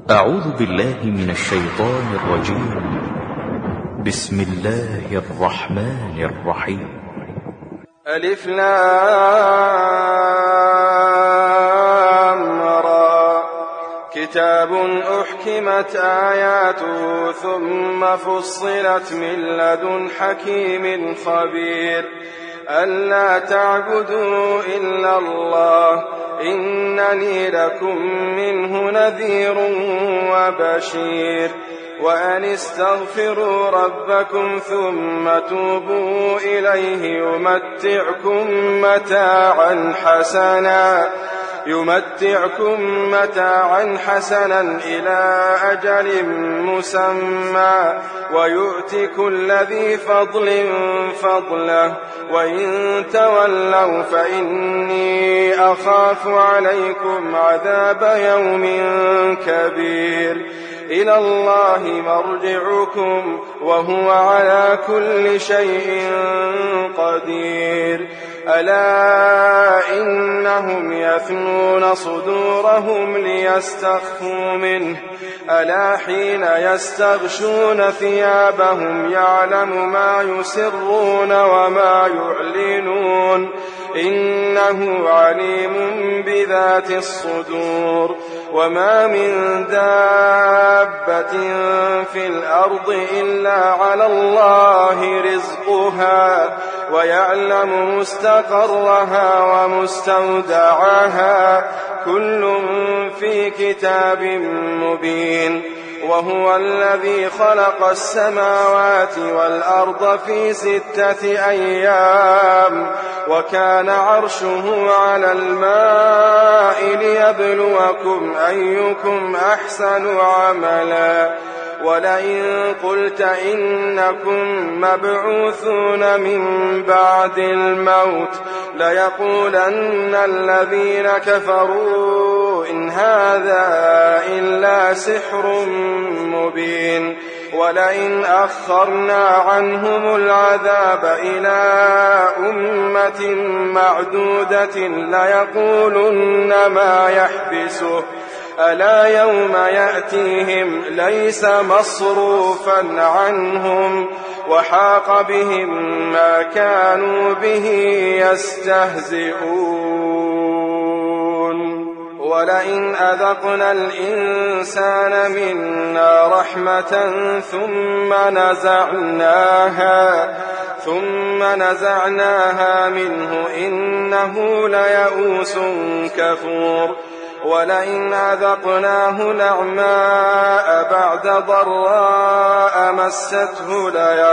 أعوذ بالله من الشيطان الرجيم. بسم الله الرحمن الرحيم. ألف لام را كتاب أحكمت آياته ثم فصلت من لدن حكيم خبير ألا تعبدوا إلا الله إنني لكم منه نذير وبشير وأن استغفروا ربكم ثم توبوا إليه يمتعكم متاعا حسنا إلى أجل مسمى ويؤتي كل ذي فضل فضله وإن تولوا فإني أخاف عليكم عذاب يوم كبير إلى الله مرجعكم وهو على كل شيء قدير ألا إنهم يثنون صدورهم ليستخفوا منه ألا حين يستغشون ثيابهم يعلم ما يسرون وما يعلنون إنه عليم بذات الصدور وما من دابة في الأرض إلا على الله رزقها ويعلم مستقرها ومستودعها كل في كتاب مبين وهو الذي خلق السماوات والأرض في 6 أيام وكان عرشه على الماء ليبلوكم أيكم أحسن عملا ولئن قلت إنكم مبعوثون من بعد الموت ليقولن الذين كفروا إن هذا إلا سحر مبين ولئن أخرنا عنهم العذاب إلى أمة معدودة ليقولن ما يحبسه ألا يوم يأتيهم ليس مصروفا عنهم وحاق بهم ما كانوا به يستهزئون ولئن أذقنا الإنسان منا رحمة ثم نزعناها منه إنه ليئوس كفور ولئن أذقناه نعماء بعد ضراء مسته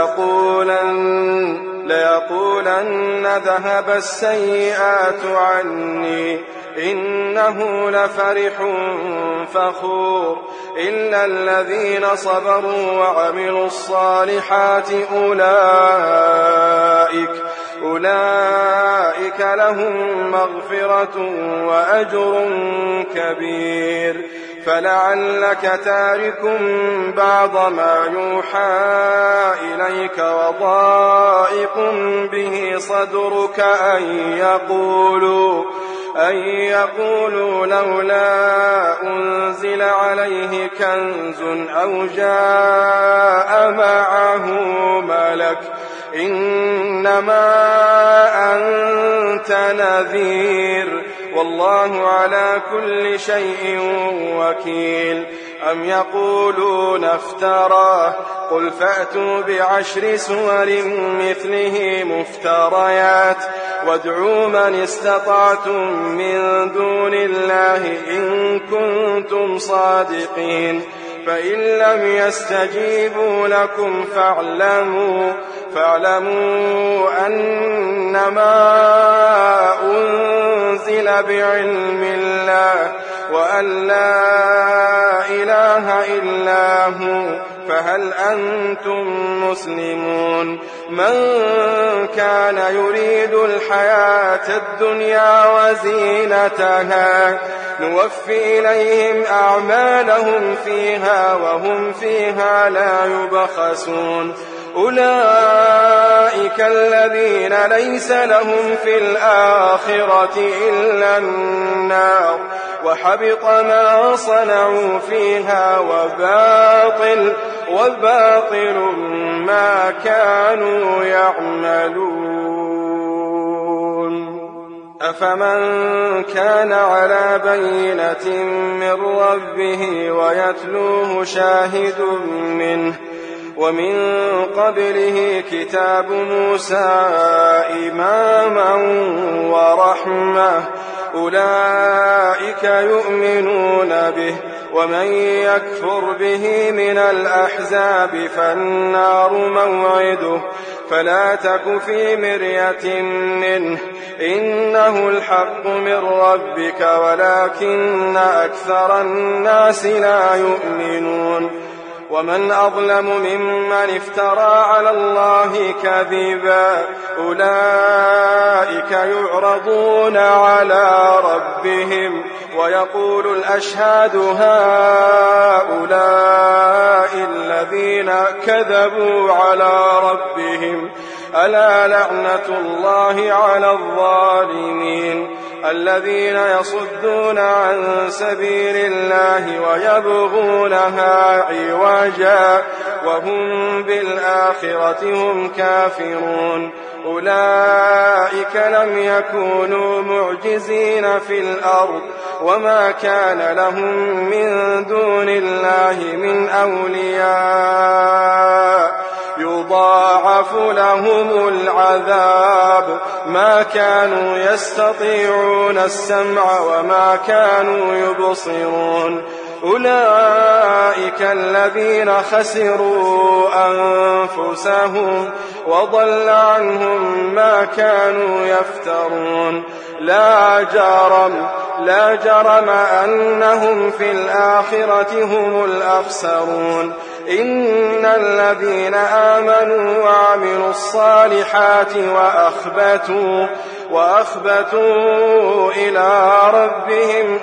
ليقولن ذهب السيئات عني إنه لفرح فخور إلا الذين صبروا وعملوا الصالحات أولئك لهم مغفرة وأجر كبير فلعلك تارك بعض ما يوحى إليك وضائق به صدرك أن يقولوا لولا أنزل عليه كنز أو جاء معه ملك إنما أنت نذير والله على كل شيء وكيل أم يقولون افتراه قل فأتوا ب10 سور مثله مفتريات وادعوا من استطعتم من دون الله إن كنتم صادقين فإن لم يستجيبوا لكم فاعلموا أنما أنزل بعلم الله وأن لا إله إلا هو فهل أنتم مسلمون من كان يريد الحياة الدنيا وزينتها نوفي إليهم أعمالهم فيها وهم فيها لا يبخسون أولئك الذين ليس لهم في الآخرة إلا النار وحبط ما صنعوا فيها وباطل ما كانوا يعملون. أفمن كان على بينة من ربه ويتلوه شاهد منه ومن قبله كتاب موسى إماما ورحمة أولئك يؤمنون به ومن يكفر به من الأحزاب فالنار موعده فلا تك في مرية منه إنه الحق من ربك ولكن أكثر الناس لا يؤمنون. ومن أظلم ممن افترى على الله كذبا أولئك يعرضون على ربهم ويقول الأشهاد هؤلاء الذين كذبوا على ربهم ألا لعنة الله على الظالمين الذين يصدون عن سبيل الله ويبغونها عوجا وهم بالآخرة هم كافرون. أولئك لم يكونوا معجزين في الأرض وما كان لهم من دون الله من أولياء يضاعف لهم العذاب ما كانوا يستطيعون السمع وما كانوا يبصرون. أولئك الذين خسروا أنفسهم وضل عنهم ما كانوا يفترون. لا جرم أنهم في الآخرة هم الأخسرون. إن الذين آمنوا وعملوا الصالحات وأخبتوا إلى ربهم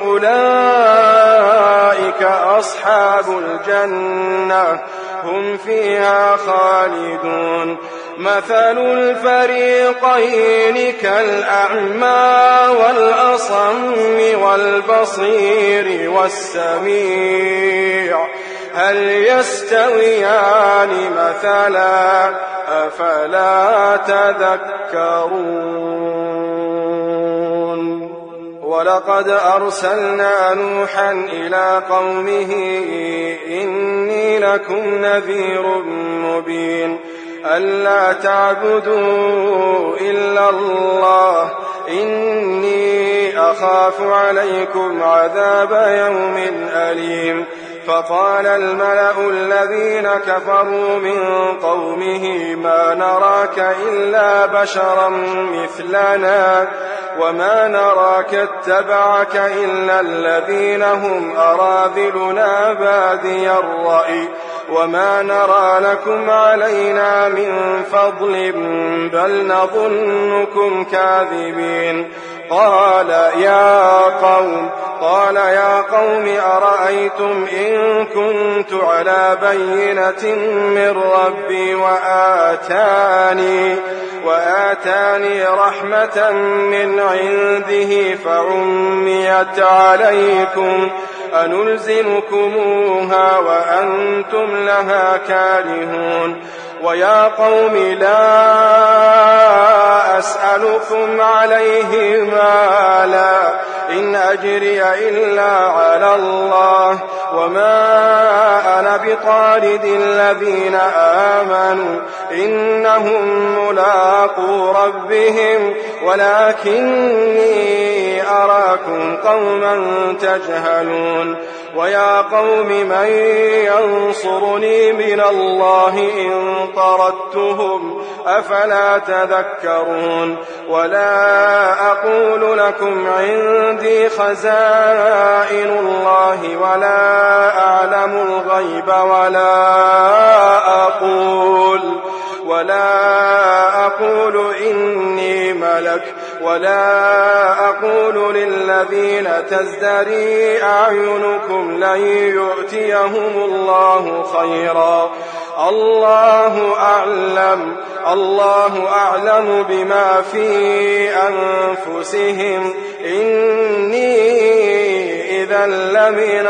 أولئك أصحاب الجنة هم فيها خالدون. مثل الفريقين كالأعمى والأصم والبصير والسميع هل يستويان مثلا أفلا تذكرون. ولقد أرسلنا نوحا إلى قومه إني لكم نذير مبين ألا تعبدوا إلا الله إني أخاف عليكم عذاب يوم أليم. فقال الملأ الذين كفروا من قومه ما نراك إلا بشرا مثلنا وما نراك اتبعك إلا الذين هم أراذلنا بادي الرأي وما نرى لكم علينا من فضل بل نظنكم كاذبين. قال يا قوم أرأيتم إن كنت على بينة من ربي وآتاني رحمة من عنده فعميت عليكم أنلزمكموها وأنتم لها كارهون. ويا قوم لا أسألكم عليه مالا إن أجري إلا على الله وما أنا بطارد الذين آمنوا إنهم ملاقو ربهم ولكني أراكم قوما تجهلون. ويا قوم من ينصرني من الله إن طردتهم أفلا تذكرون. ولا أقول لكم عندي خزائن الله ولا أعلم الغيب ولا أقول إني ملك ولا أقول للذين تزدري أعينكم لن يؤتيهم الله خيرا الله أعلم بما في أنفسهم إني إذا لمن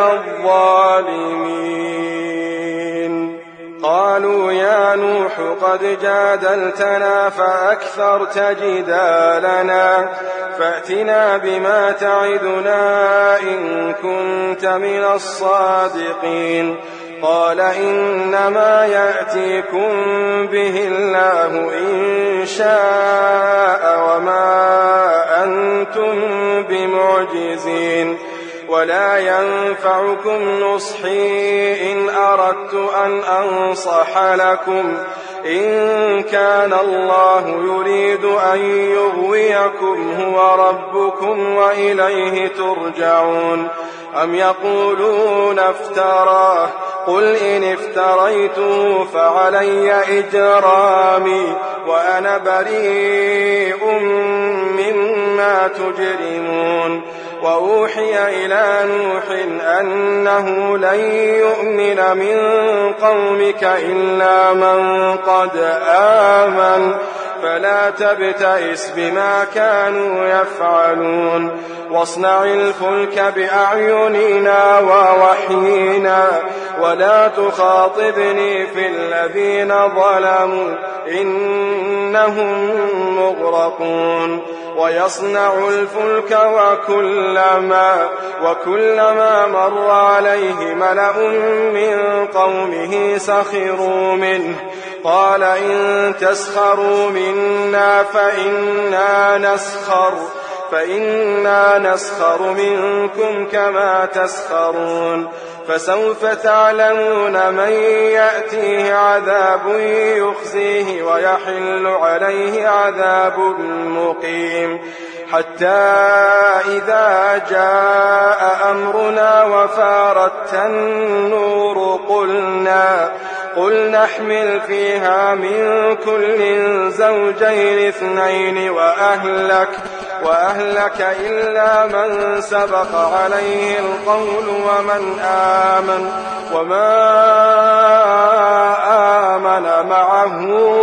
الظالمين. قالوا يا نوح قد جادلتنا فأكثرت جدالنا فأتنا بما تعدنا إن كنت من الصادقين. قال إنما يأتيكم به الله إن شاء وما أنتم بمعجزين ولا ينفعكم نصحي إن أردت أن أنصح لكم إن كان الله يريد أن يغويكم هو ربكم وإليه ترجعون. أم يقولون افتراه قل إن افتريته فعلي إجرامي وأنا بريء مما تجرمون. وأوحي إلى نوح أنه لن يؤمن من قومك إلا من قد آمن فلا تبتئس بما كانوا يفعلون واصنع الفلك بأعيننا ووحينا ولا تخاطبني في الذين ظلموا إنهم مغرقون. ويصنع الفلك وكلما مر عليه ملأ من قومه سخروا منه قال إن تسخروا منا فإنا نسخر منكم كما تسخرون. فسوف تعلمون من يأتيه عذاب يخزيه ويحل عليه عذاب مقيم. حتى إذا جاء أمرنا وفارت النور قل نحمل فيها من كل زوجين اثنين وأهلك إلا من سبق عليه القول وما آمن معه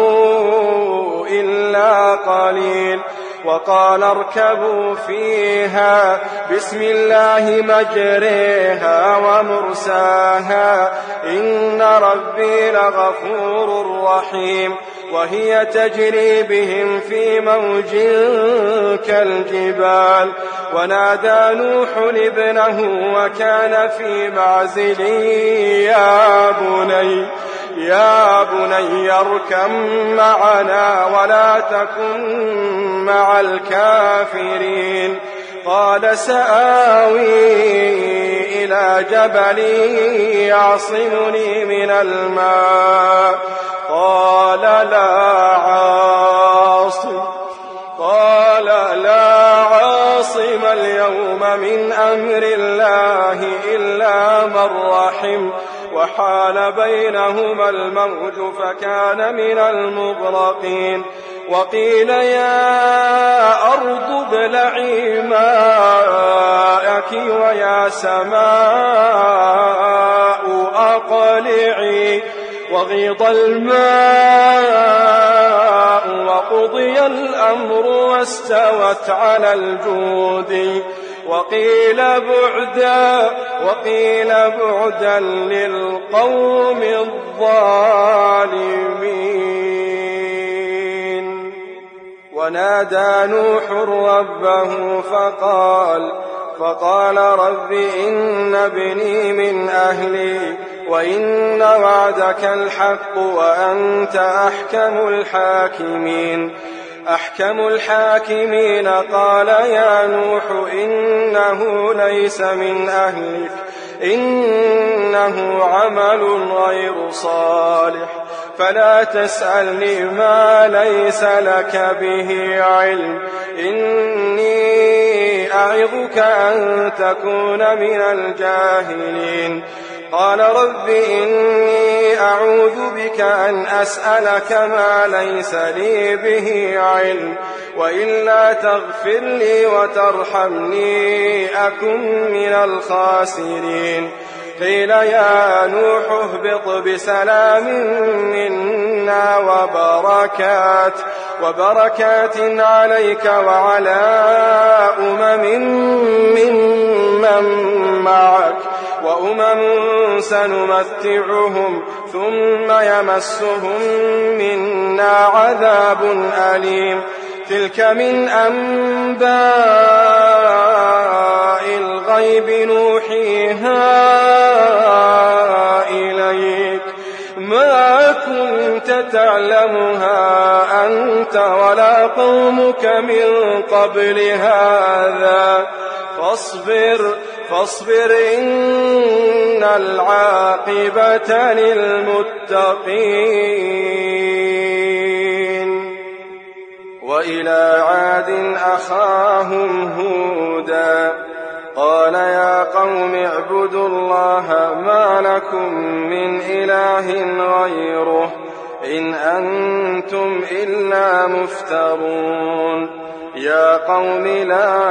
إلا قليل. وقال اركبوا فيها بسم الله مجريها ومرساها إن ربي لغفور رحيم. وهي تجري بهم في موج كالجبال. ونادى نوح ابنه وكان في معزل يا بني اركب معنا ولا تكن مع الكافرين. قال سآوي إلى جبل يعصمني من الماء قال لا عاصم اليوم من أمر الله إلا من رحم وحال بينهما الموج فكان من المغرقين. وقيل يا أرض ابلعي ماءك ويا سماء أقلعي وغيض الماء وقضي الأمر واستوت على الجود وقيل بعدا للقوم الظالمين. ونادى نوح ربه فقال رب إن ابني من أهلي وإن وعدك الحق وأنت أحكم الحاكمين. قال يا نوح إنه ليس من أهلك إنه عمل غير صالح فلا تسألني ما ليس لك به علم إني أعظك أن تكون من الجاهلين. قال رب إني أعوذ بك أن أسألك ما ليس لي به علم وإلا تغفر لي وترحمني أكن من الخاسرين. قيل يا نوح اهبط بسلام منا وبركات عليك وعلى ممن معك وأمم سنمتعهم ثم يمسهم منا عذاب أليم تلك من أنباء الغيب نوحيها إليك ما كنت تعلمها أنت ولا قومك من قبل هذا فاصبر إن العاقبة للمتقين. وإلى عاد أخاهم هودا قال يا قوم اعبدوا الله ما لكم من إله غيره إن أنتم إلا مفترون. يا قوم لا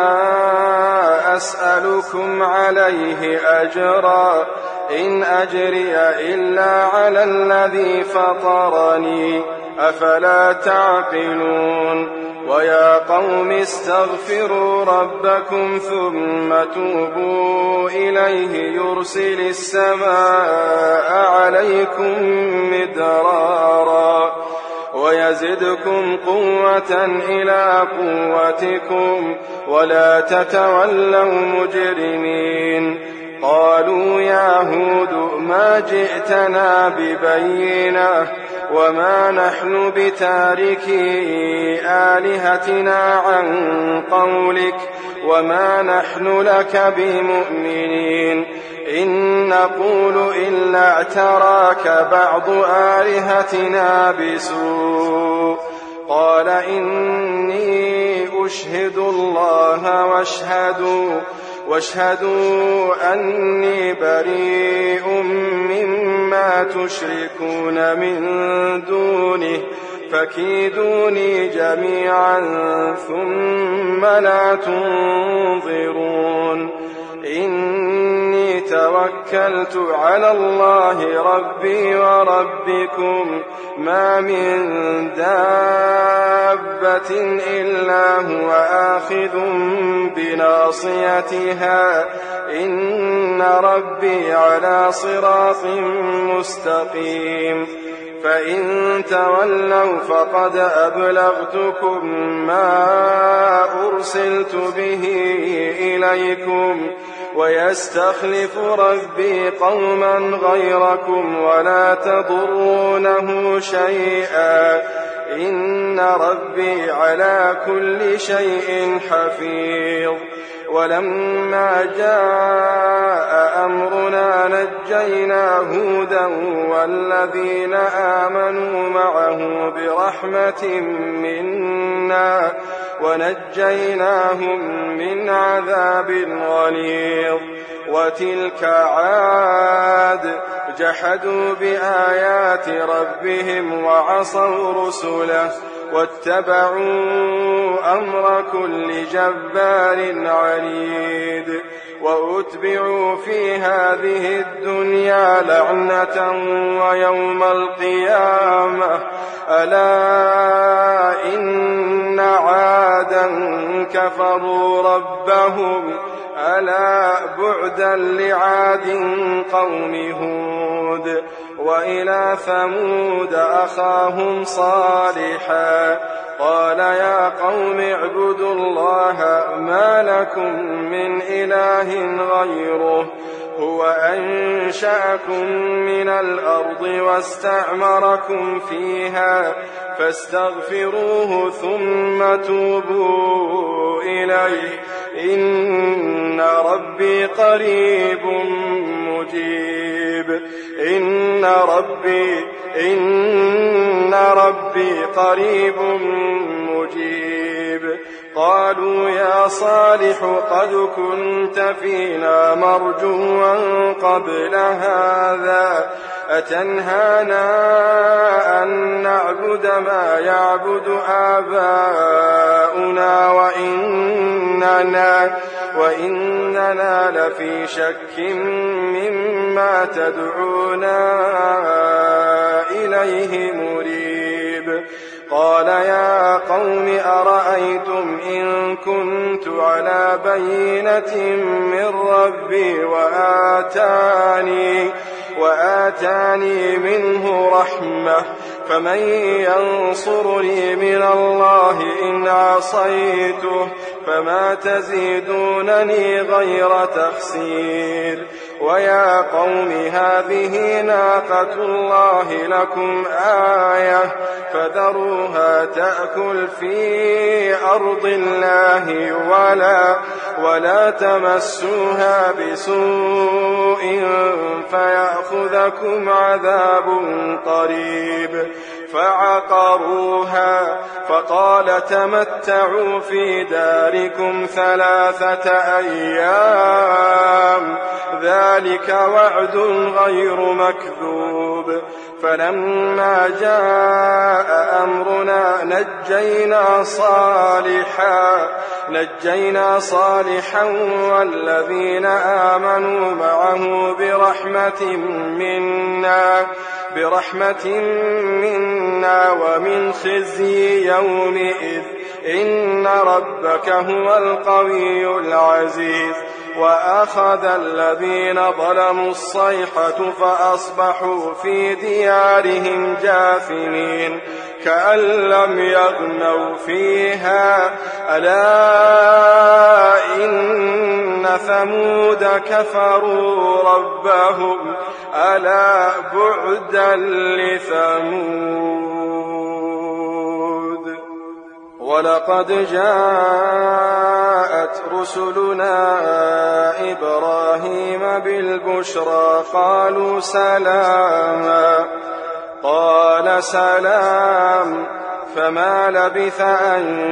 أسألكم عليه أجرا إن أجري إلا على الذي فطرني أفلا تعقلون. ويا قوم استغفروا ربكم ثم توبوا إليه يرسل السماء عليكم مدرارا ويزدكم قوة إلى قوتكم ولا تتولوا مجرمين. قالوا يا هود ما جئتنا ببينة وما نحن بتاركي آلهتنا عن قولك وما نحن لك بمؤمنين إن نقول إلا اعتراك بعض آلهتنا بسوء. قال إني أشهد الله واشهدوا أني بريء مما تشركون من دونه فكيدوني جميعا ثم لا تنظرون. إني توكلت على الله ربي وربكم ما من دابة إلا هو آخذ بناصيتها إن ربي على صراط مستقيم. فإن تولوا فقد أبلغتكم ما أرسلت به إليكم ويستخلف ربي قوما غيركم ولا تضرونه شيئا إن ربي على كل شيء حفيظ. ولما جاء أمرنا نجينا هودا والذين آمنوا معه برحمة منا ونجيناهم من عذاب غليظ. وتلك عاد جحدوا بآيات ربهم وعصوا رسله واتبعوا أمر كل جبار عنيد. وأتبعوا في هذه الدنيا لعنة ويوم القيامة ألا إن عادا كفروا ربهم ألا بعدا لعاد قوم هود. وإلى ثمود أخاهم صالحا قال يا قوم اعبدوا الله ما لكم من إله غيره هو أنشأكم من الأرض واستعمركم فيها فاستغفروه ثم توبوا إليه إن ربي قريب مجيب. إن ربي قريب مجيب. قالوا يا صالح قد كنت فينا مرجوا قبل هذا أتنهانا أن نعبد ما يعبد آباؤنا وإننا لفي شك مما تدعونا إليه مريب. قال يا قوم أرأيتم إن كنت على بينة من ربي وآتاني منه رحمة فمن ينصرني من الله إن عصيته فما تزيدونني غير تخسير. ويا قوم هذه ناقة الله لكم آية فذروها تأكل في أرض الله ولا تمسوها بسوء فيأخذكم عذاب قريب. فعقروها فقال تمتعوا في داركم 3 أيام ذلك وعد غير مكذوب. فلما جاء أمرنا نجينا صالحا والذين آمنوا معه برحمة منا ومن خزي يومئذ إن ربك هو القوي العزيز. وأخذ الذين ظلموا الصيحة فأصبحوا في ديارهم جاثمين كأن لم يغنوا فيها ألا إن ثمود كفروا ربهم ألا بعدا لثمود. ولقد جاءت رسلنا إبراهيم بالبشرى قالوا سلاما قال سلام فما لبث أن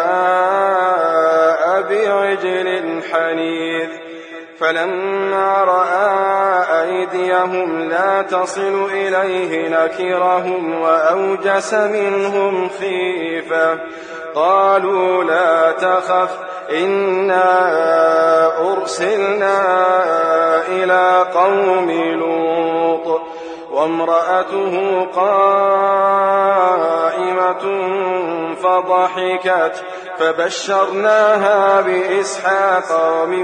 جاء بعجل حنيذ. فلما رأى أيديهم لا تصل إليه نكرهم وأوجس منهم خيفة قالوا لا تخف إنا أرسلنا إلى قوم لوط وامرأته قائمة فضحكت فبشرناها بإسحاق ومن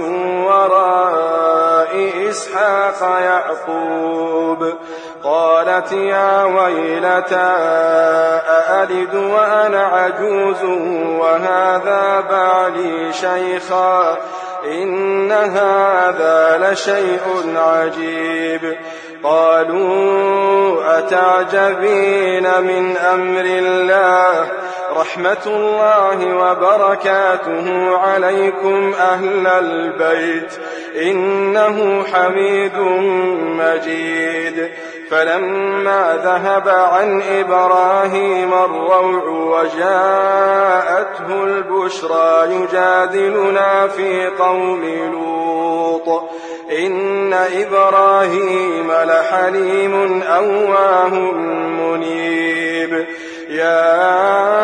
وراء إسحاق يعقوب. قالت يا ويلتى أألد وأنا عجوز وهذا بعلي شيخا إن هذا لشيء عجيب. قالوا أتعجبين من أمر الله رحمة الله وبركاته عليكم أهل البيت إنه حميد مجيد. فلما ذهب عن إبراهيم الروع وجاءته البشرى يجادلنا في قوم لوط إن إبراهيم لحليم أواه منيب. يا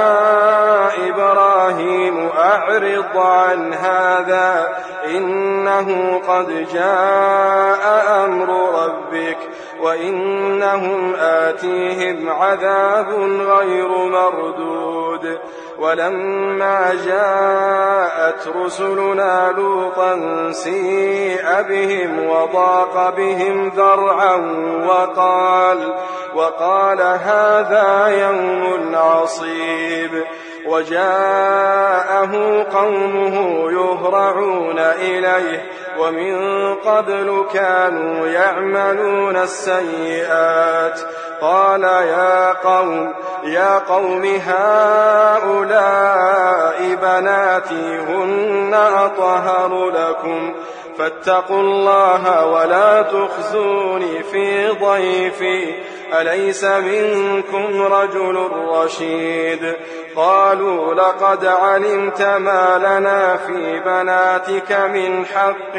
إبراهيم أعرض عن هذا إنه قد جاء أمر ربك وإنهم آتيهم عذاب غير مردود. ولما جاءت رسلنا لوطا سيء بهم وضاق بهم ذرعا وقال هذا يوم عصيب. وجاءه قومه يهرعون إليه ومن قبل كانوا يعملون السيئات. قال يا قوم هؤلاء بناتي هن أطهر لكم فاتقوا الله ولا تخزوني في ضيفي أليس منكم رجل رشيد؟ قالوا لقد علمت ما لنا في بناتك من حق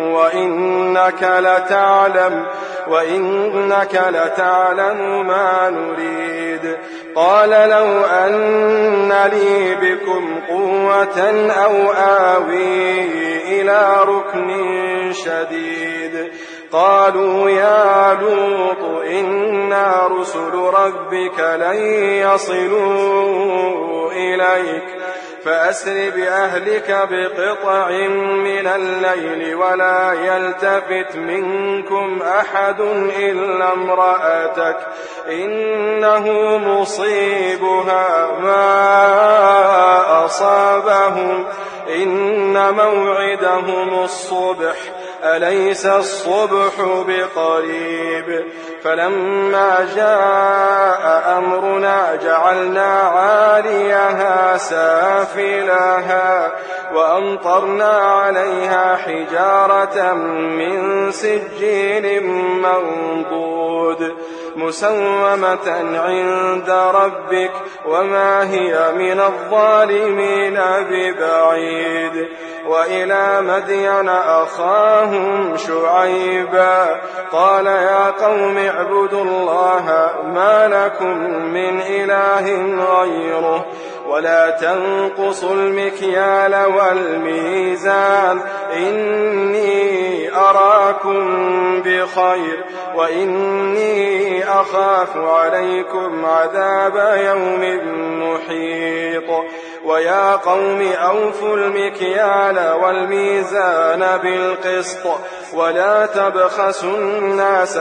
وإنك لتعلم ما نريد. قال لو أن لي بكم قوة أو آوي إلى ركن شديد. قالوا يا لوط إنا رسل ربك لن يصلوا إليك فأسر بأهلك بقطع من الليل ولا يلتفت منكم أحد إلا امرأتك إنه مصيبها ما أصابهم إن موعدهم الصبح أليس الصبح بقريب. فلما جاء أمرنا جعلنا عاليها سافلها وأمطرنا عليها حجارة من سجيل منضود مسومة عند ربك وما هي من الظالمين ببعيد. وإلى مدين أخاهم شعيبا قال يا قوم اعبدوا الله ما لكم من إله غيره ولا تنقصوا المكيال والميزان إني أراكم بخير وإني أخاف عليكم عذاب يوم محيط. ويا قوم أوفوا المكيال والميزان بالقسط ولا تبخسوا الناس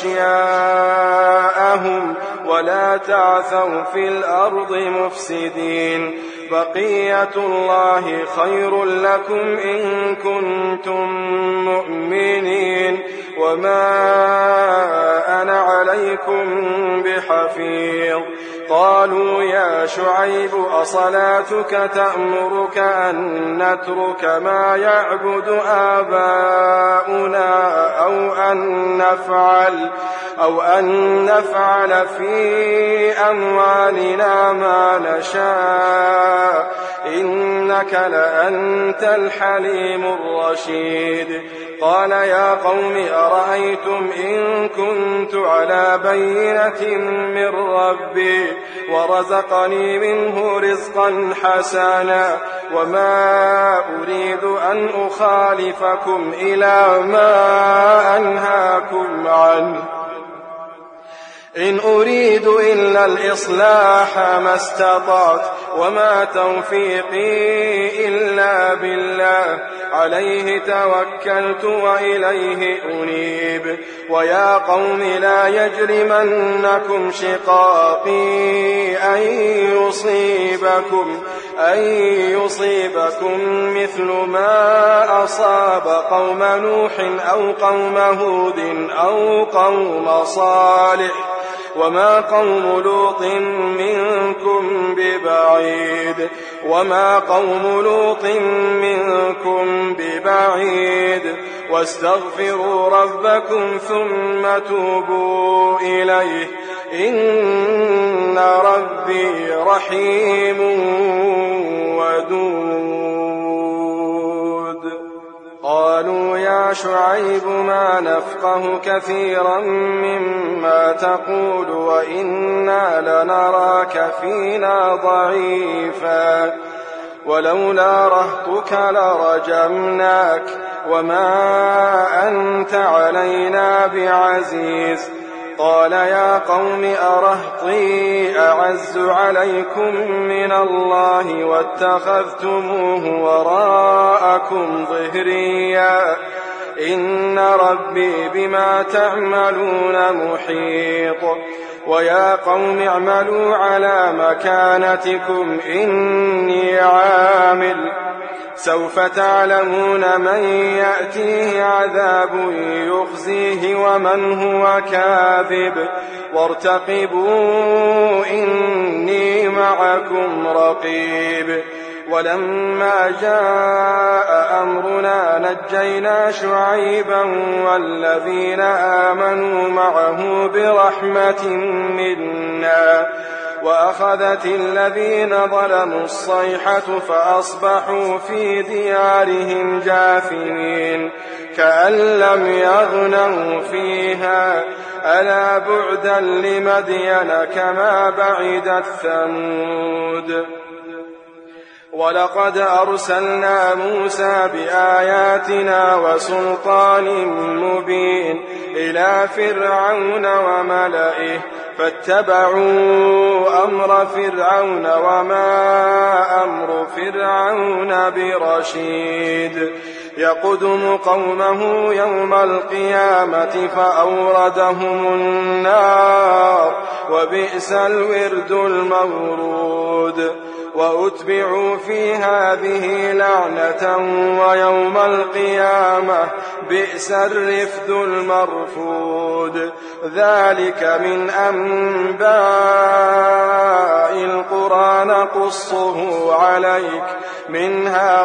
أشياءهم ولا تعثوا في الأرض مفسدين. بقية الله خير لكم إن كنتم مؤمنين وما أنا عليكم بحفيظ. قالوا يا شعيب أصلاتك تأمرك أن نترك ما يعبد آباؤنا أو أن نفعل في أموالنا ما نشاء إنك لأنت الحليم الرشيد. قال يا قوم أرأيتم إن كنت على بينة من ربي ورزقني منه رزقا حسنا وما أريد أن أخالفكم إلى ما أنهاكم عنه إن أريد إلا الإصلاح ما استطعت وما توفيقي إلا بالله عليه توكلت وإليه أنيب. ويا قوم لا يجرمنكم شقاقي أن يصيبكم مثل ما أصاب قوم نوح أو قوم هود أو قوم صالح وما قوم لوط منكم ببعيد واستغفروا ربكم ثم توبوا إليه إن ربي رحيم ودود. قالوا يا شعيب ما نفقه كثيرا مما تقول وإنا لنراك فينا ضعيفا ولولا رهطك لرجمناك وما أنت علينا بعزيز. قال يا قوم أرهطي أعز عليكم من الله واتخذتموه وراءكم ظهريا إن ربي بما تعملون محيط. ويا قوم اعملوا على مكانتكم إني عامل سوف تعلمون من يأتيه عذاب يخزيه ومن هو كاذب وارتقبوا إني معكم رقيب. ولما جاء أمرنا نجينا شعيبا والذين آمنوا معه فأصبحوا برحمة منا وأخذت الذين ظلموا الصيحة فأصبحوا في ديارهم جاثمين كأن لم يغنوا فيها ألا بعدا لمدين كما بعدت ثمود. ولقد أرسلنا موسى بآياتنا وسلطان مبين إلى فرعون وملئه فاتبعوا أمر فرعون وما أمر فرعون برشيد يقدم قومه يوم القيامة فأوردهم النار وبئس الورد المورود وأتبعوا في هذه لعنة ويوم القيامة بئس الرفد المرفود. ذلك من أنباء القرى نقصه عليك منها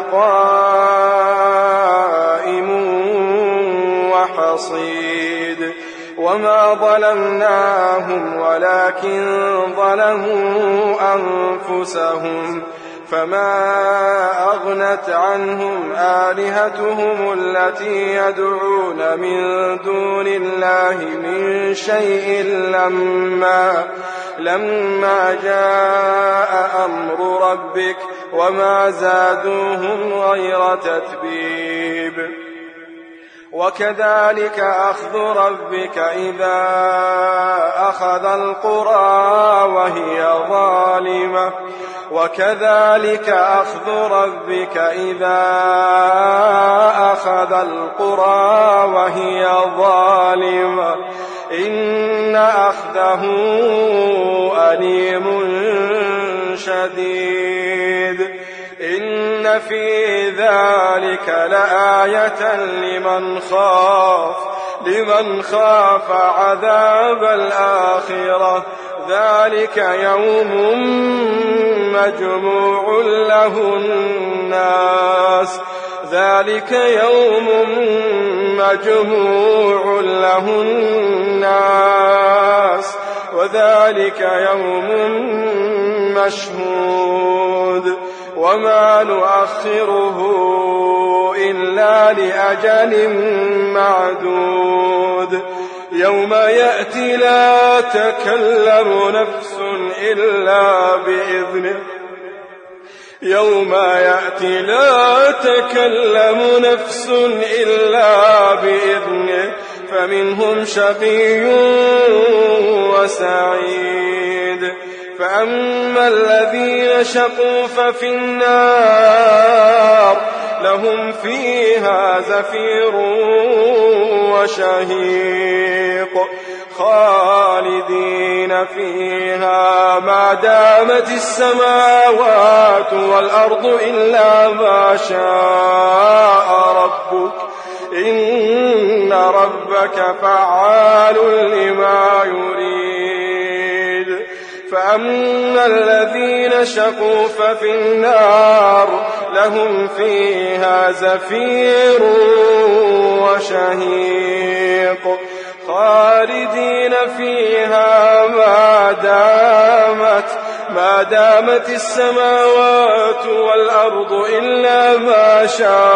قائم وحصيد. وما ظلمناهم ولكن ظلموا أنفسهم فما أغنت عنهم آلهتهم التي يدعون من دون الله من شيء لما جاء أمر ربك وما زادوهم غير تتبيب. وكذلك أخذ ربك إذا أخذ القرى وهي ظالمة وكذلك أخذ ربك إذا أخذ القرى وهي ظالمة إن أخذه أليم شديد. إن في ذلك لآية لمن خاف عذاب الآخرة ذلك يوم مجموع له الناس وذلك يوم مشهود وما نؤخره إلا لأجل معدود. يوم يأتي لا تكلم نفس إلا بإذنه فمنهم شقي وسعيد. فأما الذين شقوا ففي النار لهم فيها زفير وشهيق خالدين فيها ما دامت السماوات والأرض إلا ما شاء ربك إن ربك فعال لما يريد. فأما الذين شقوا ففي النار لهم فيها زفير وشهيق خالدين فيها ما دامت السماوات والأرض إلا ما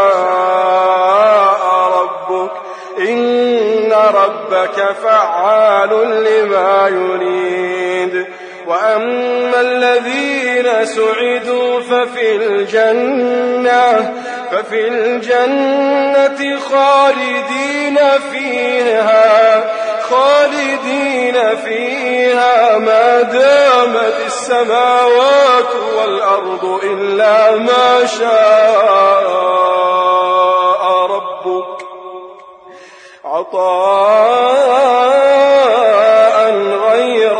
شاء ربك إن ربك فعال لما يريد. وأما الذين سعدوا ففي الجنة خالدين فيها ما دامت السماوات والأرض إلا ما شاء ربك عطاء غير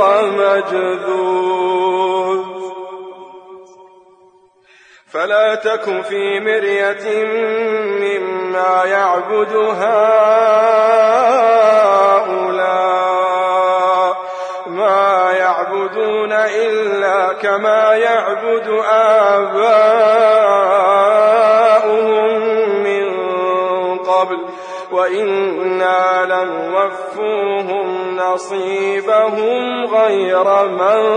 مجذوذ. فلا تك في مرية مما يعبد هؤلاء ما يعبدون إلا كما يعبد آباؤهم من قبل وإنا لنوفوهم نصيبهم غير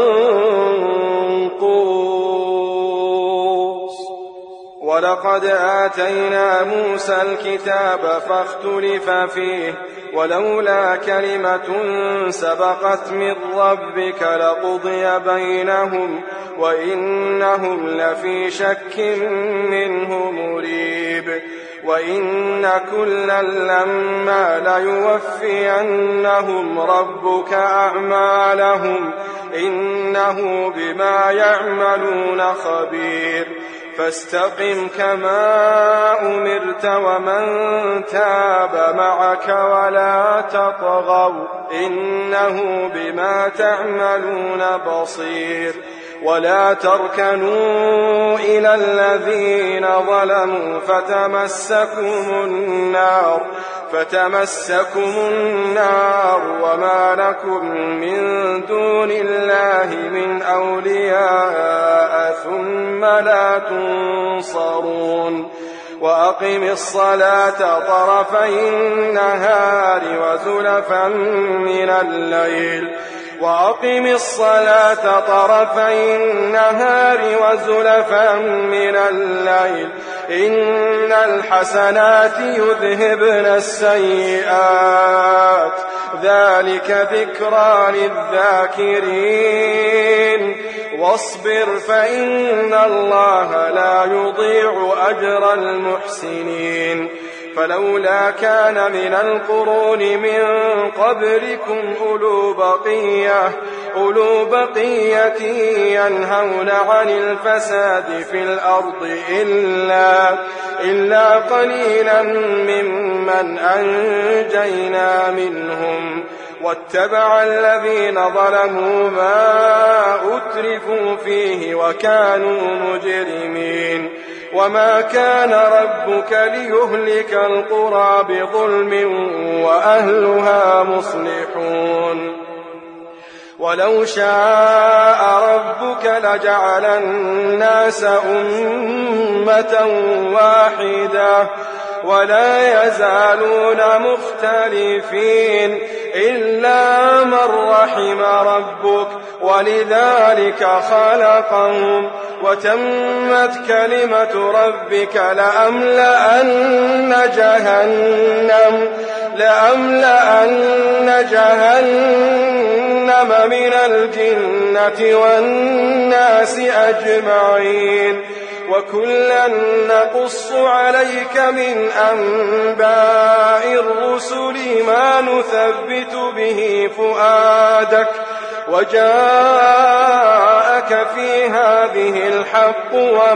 منقوص. ولقد آتينا موسى الكتاب فاختلف فيه ولولا كلمة سبقت من ربك لقضي بينهم وإنهم لفي شك منه مريب. وإن كلا لما ليوفينهم ربك أعمالهم إنه بما يعملون خبير. فاستقم كما أمرت ومن تاب معك ولا تطغوا إنه بما تعملون بصير. ولا تركنوا إلى الذين ظلموا فتمسكم النار وما لكم من دون الله من أولياء ثم لا تنصرون. وأقم الصلاة طرفي النهار وزلفا من الليل إن الحسنات يذهبن السيئات ذلك ذكرى للذاكرين. واصبر فإن الله لا يضيع أجر المحسنين. فلولا كان من القرون من قبلكم أولو بقية ينهون عن الفساد في الأرض إلا قليلا ممن أنجينا منهم واتبع الذين ظلموا ما أترفوا فيه وكانوا مجرمين. وما كان ربك ليهلك القرى بظلم وأهلها مصلحون. ولو شاء ربك لجعل الناس أمة واحدة ولا يزالون مختلفين إلا من رحم ربك ولذلك خلقهم وتمت كلمة ربك لأملأن جهنم من الجنة والناس أجمعين. وكلا نقص عليك من أنباء الرسل ما نثبت به فؤادك وجاءك في هذه الحق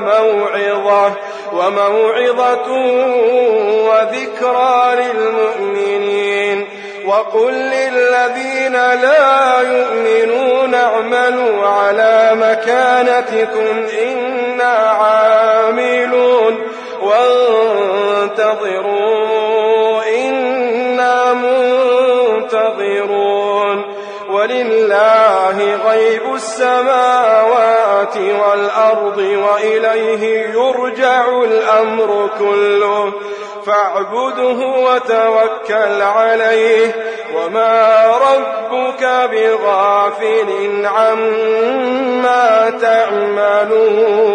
وموعظة وذكرى للمؤمنين. وقل للذين لا يؤمنون اعملوا على مكانتكم إنا عاملون وانتظروا إنا منتظرون. ولله غيب السماوات والأرض وإليه يرجع الأمر كله فاعبده وتوكل عليه وما ربك بغافل عما تعملون.